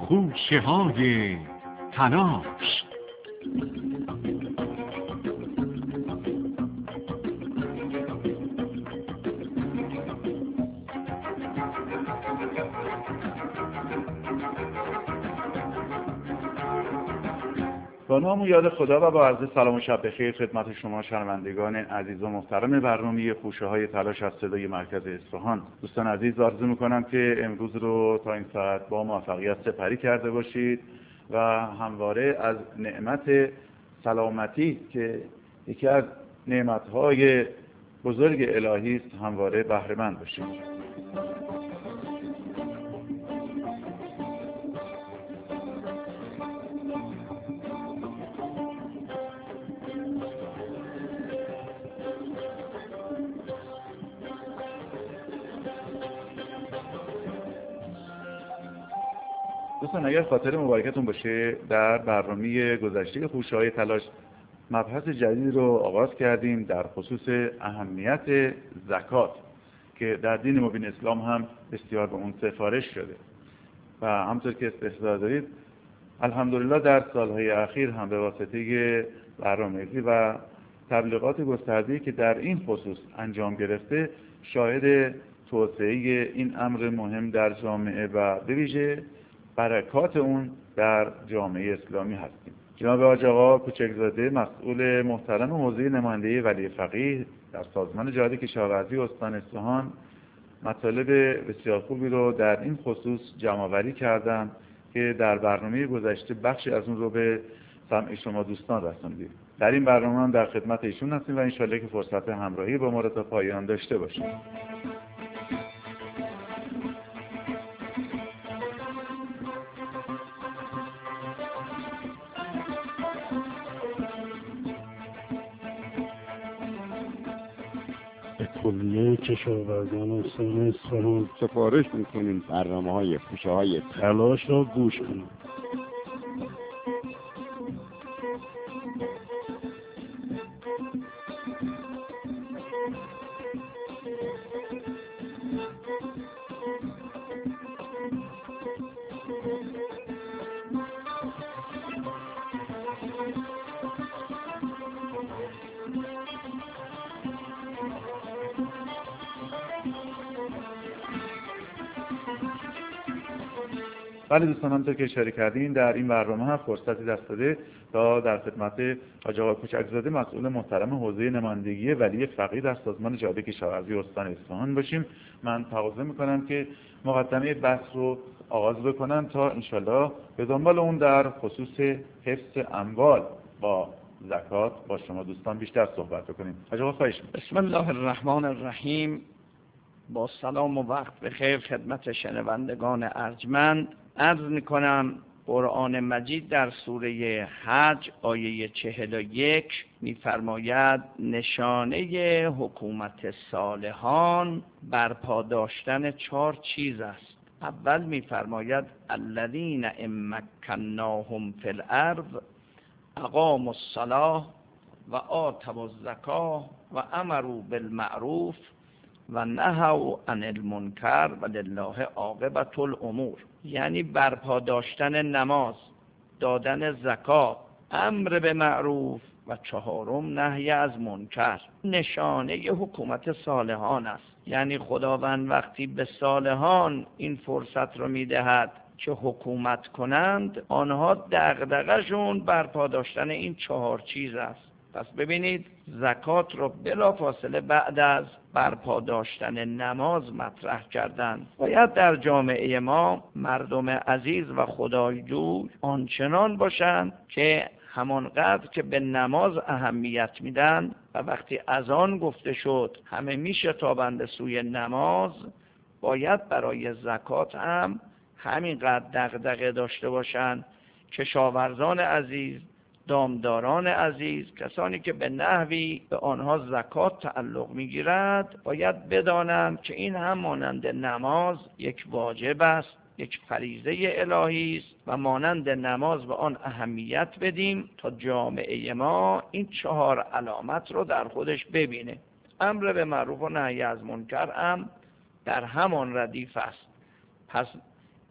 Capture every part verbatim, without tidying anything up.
خوشه های تلاش. با نام و یاد خدا و با عرض سلام و شب بخیر خدمت شما شنوندگان عزیز و محترم برنامه خوشه های تلاش از صدای مرکز اصفهان. دوستان عزیز، آرزو میکنم که امروز رو تا این ساعت با موفقیت سپری کرده باشید و همواره از نعمت سلامتی که یکی از نعمتهای بزرگ الهی است همواره بهره مند باشید. دوستان اگر خاطر مبارکتون باشه، در برنامه گذشته خوشه های تلاش مبحث جدید رو آغاز کردیم در خصوص اهمیت زکات که در دین مبین اسلام هم بسیار به اون سفارش شده و همطور که استحضار دارید الحمدلله در سالهای اخیر هم به واسطه برنامه‌ریزی و تبلیغات گسترده‌ای که در این خصوص انجام گرفته شاهد توسعه این امر مهم در جامعه و به ویژه برکات اون در جامعه اسلامی هستیم. جناب حاج آقا کوچکزاده مسئول محترم حوزه نمایندگی ولی فقیه در سازمان جهاد کشاورزی استان اصفهان مطالب بسیار خوبی رو در این خصوص جمع‌آوری کردن که در برنامه گذشته بخشی از اون رو به سمع شما دوستان رسوندیم. در این برنامه هم در خدمت ایشون هستیم و انشالله که فرصت همراهی با ما رو تا پایان داشته باشیم. کلیه کشاورزان استان اصفهان سفارش میکنیم برنامه های خوشه های تلاش را گوش کنید. بله دوستان، همونطور که اشاره کردین در این برنامه هم فرصتی دست داده تا در خدمت حاج آقا کوچکزاده مسئول محترم حوزه نمایندگی ولی فقیه در سازمان جهاد کشاورزی استان اصفهان باشیم. من تقاضا میکنم که مقدمه بحث رو آغاز بکنن تا انشالله به دنبال اون در خصوص حفظ اموال با زکات با شما دوستان بیشتر صحبت بکنیم. حاج آقا خواهش می‌کنم. بسم الله الرحمن الرحیم. با سلام و وقت بخیر خدمت شنوندگان ارجمند عرض میکنم قرآن مجید در سوره حج آیه چهل و یک میفرماید نشانه حکومت صالحان برپا داشتن چهار چیز است. اول میفرماید الذین ان مکناهم فی الارض اقاموا الصلاة و آتوا الزکاة و امروا بالمعروف و نهوا عن المنکر و لله عاقبة الامور. یعنی برپا داشتن نماز، دادن زکات، امر به معروف و چهارم نهی از منکر نشانه حکومت صالحان است. یعنی خداوند وقتی به صالحان این فرصت رو میدهد که حکومت کنند، آنها دغدغه‌شون برپا داشتن این چهار چیز است. پس ببینید زکات رو بلافاصله بعد از برپا داشتن نماز مطرح کردن. باید در جامعه ما مردم عزیز و خدایجوی آنچنان باشند که همانقدر که به نماز اهمیت میدن و وقتی اذان گفته شد همه میشتابند سوی نماز، باید برای زکات هم همینقدر دغدغه داشته باشند. کشاورزان عزیز، دامداران عزیز، کسانی که به نحوی به آنها زکات تعلق میگیرد باید بدانند که این هم مانند نماز یک واجب است، یک فریضه الهی است و مانند نماز به آن اهمیت بدیم تا جامعه ما این چهار علامت رو در خودش ببینه. امر به معروف و نهی از منکر هم در همان ردیف است. پس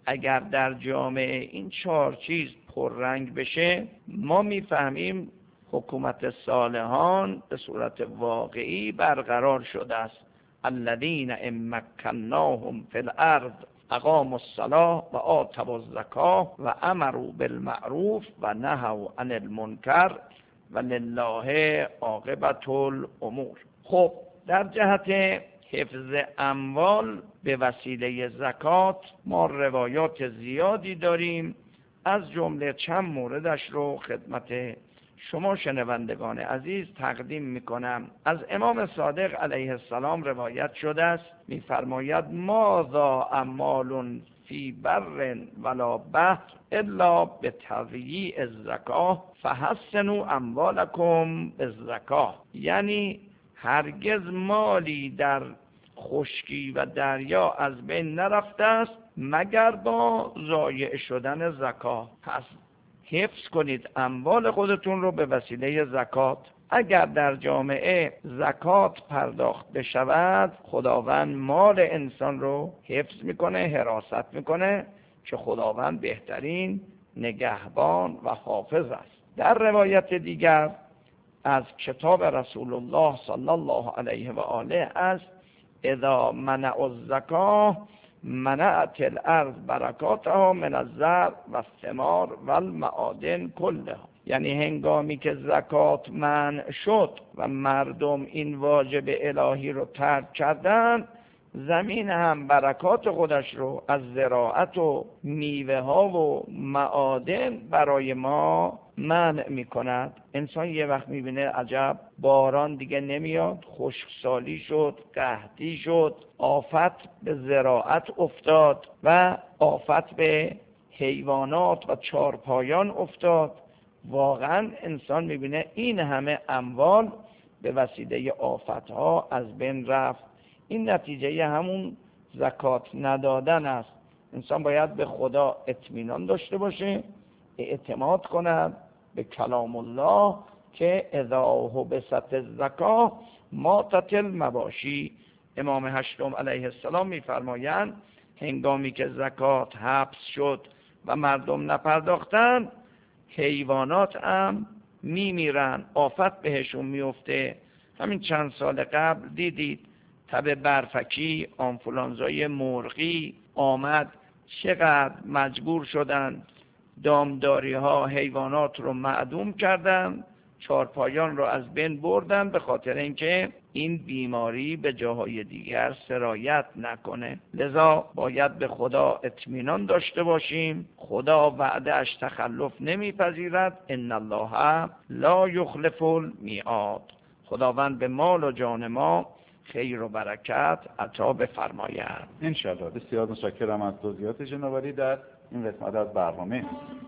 اگر در جامعه این چهار چیز پررنگ بشه، ما میفهمیم حکومت صالحان به صورت واقعی برقرار شده است. الذین ان مکناهم فی الارض اقاموا الصلاة و آتوا الزکاة و امروا بالمعروف و نهوا عن المنکر و لله عاقبة الامور. خب در جهت حفظ اموال به وسیله زکات ما روایات زیادی داریم، از جمله چند موردش رو خدمت شما شنوندگان عزیز تقدیم میکنم. از امام صادق علیه السلام روایت شده است، میفرماید ماذا اموال فی بر ولا بحر الا بتضییع الزکاه فحسنوا اموالکم بالزکاه. یعنی هرگز مالی در خشکی و دریا از بین نرفته است مگر با ضایع شدن زکات. پس حفظ کنید اموال خودتون رو به وسیله زکات. اگر در جامعه زکات پرداخت بشود، خداوند مال انسان رو حفظ میکنه، حراست میکنه که خداوند بهترین نگهبان و حافظ است. در روایت دیگر از کتاب رسول الله صلی الله علیه و آله است اذا منع الزکاه منعت الارض برکاتها من الزرع و الثمار و المعادن کلها. یعنی هنگامی که زکات منع شد و مردم این واجب الهی رو ترک کردن، زمین هم برکات خودش رو از زراعت و میوه ها و معادن برای ما منع می کند. انسان یه وقت می بینه عجب باران دیگه نمیاد، خشکسالی شد، قحطی شد، آفت به زراعت افتاد و آفت به حیوانات و چارپایان افتاد. واقعا انسان می بینه این همه اموال به وسیله آفت ها از بین رفت. این نتیجه همون زکات ندادن است. انسان باید به خدا اطمینان داشته باشه، اعتماد کند به کلام الله که اذا حبست الزکاه ماتت المواشی. امام هشتم علیه السلام میفرمایند هنگامی که زکات حبس شد و مردم نپرداختند، حیوانات هم میمیرن، آفت بهشون میفته. همین چند سال قبل دیدید تب برفکی، آنفولانزای مرغی آمد، چقدر مجبور شدن دامداری ها حیوانات رو معدوم کردن، چارپایان رو از بین بردن به خاطر اینکه این بیماری به جاهای دیگر سرایت نکنه. لذا باید به خدا اطمینان داشته باشیم. خدا وعدهش تخلف نمیپذیرد. ان الله لا یخلف المیعاد. خداوند به مال و جان ما خیر و برکت عطا بفرماید. انشالله. بسیار متشکرم از توضیحات جناب عالی در این قسمت از برنامه.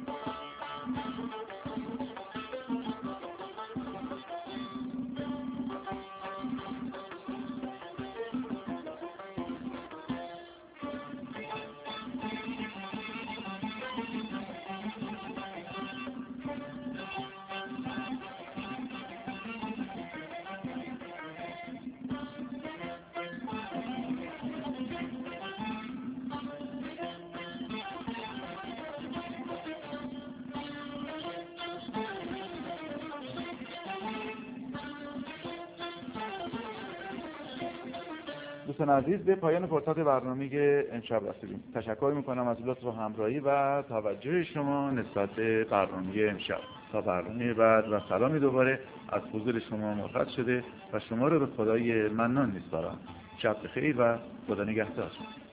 دوستان عزیز، به پایان فرصت برنامه امشب رسیدیم. تشکر میکنم از لطف و همراهی و توجه شما نسبت به برنامه امشب. تا برنامه بعد و سلامی دوباره از حضور شما مرخص شده و شما رو به خدای منان میسپارم. شب بخیر و خدا نگهدار.